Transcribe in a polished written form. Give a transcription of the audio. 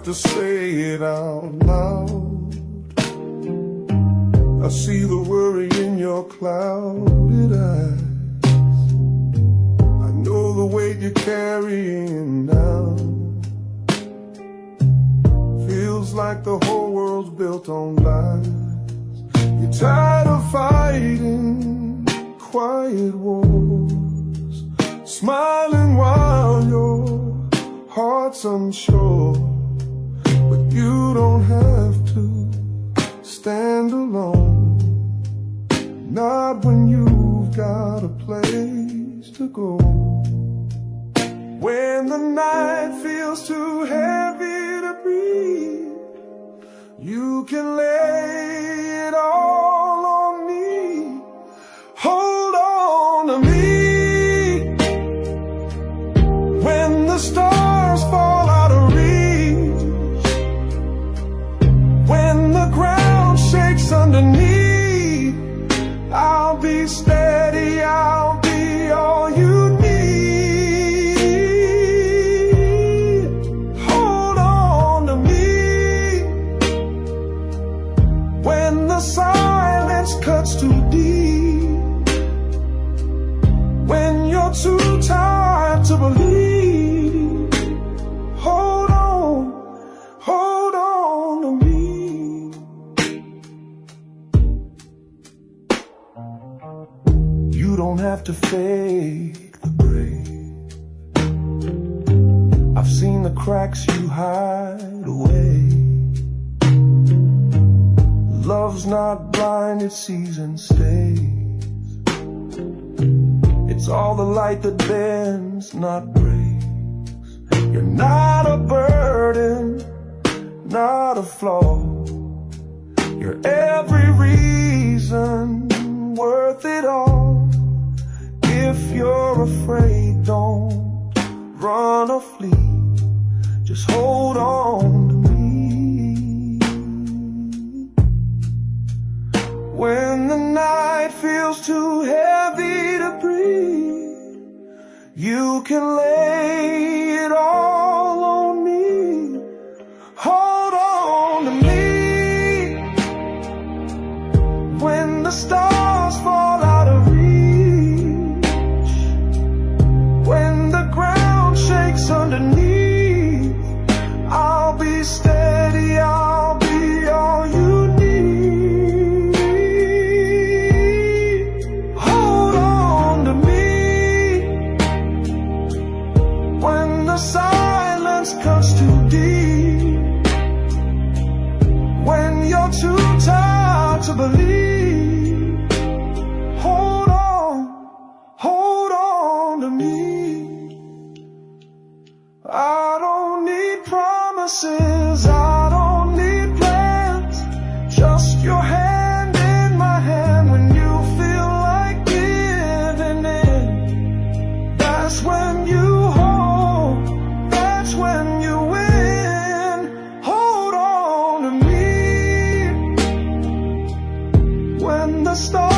to say it out loud. I see the worry in your clouded eyes. I know the weight you're carrying now. Feels like the whole world's built on lies. You're tired of fighting quiet wars, smiling while your heart's unsure. But you don't have to stand alone, not when you've got a place to go. When the night feels too heavy to breathe, you can lay it all on me. Hold on to me. When the stars fall out of reach, when the ground shakes underneath, I'll be steady, I'll be all you need. Hold on to me. When the silence cuts too deep, when you're too tired to believe, hold on to me. You don't have to fake the brave. I've seen the cracks you hide away. Love's not blind, it sees and stays. It's all the light that bends, not breaks. You're not a burden, not a flaw. You're every reason worth it all. If you're afraid, don't run or flee. Just hold on to me. When the night feels too heavy to breathe, you can lay it all on me. Hold on to me. When the stars fall out of reach, when the ground shakes underneath, I'll be steady, I'll be all you need. Hold on to me. When the silence cuts too deep, when you're too tired to believe, hold on to me. I don't need promises, I don't need plans, just your hand in my hand when you feel like giving in. That's when you hold, that's when you win. Hold on to me. When the stars